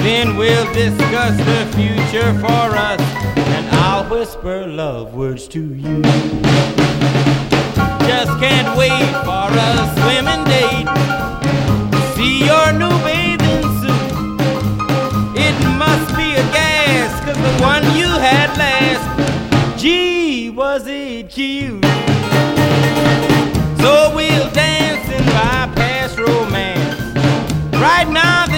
Then we'll discuss the future for us, and I'll whisper love words to you. Just can't wait for a swimming date. See your new bathing suit. It must be a gas, 'cause the one you had last, gee, was it cute. So we'll dance and bypass romance. Right now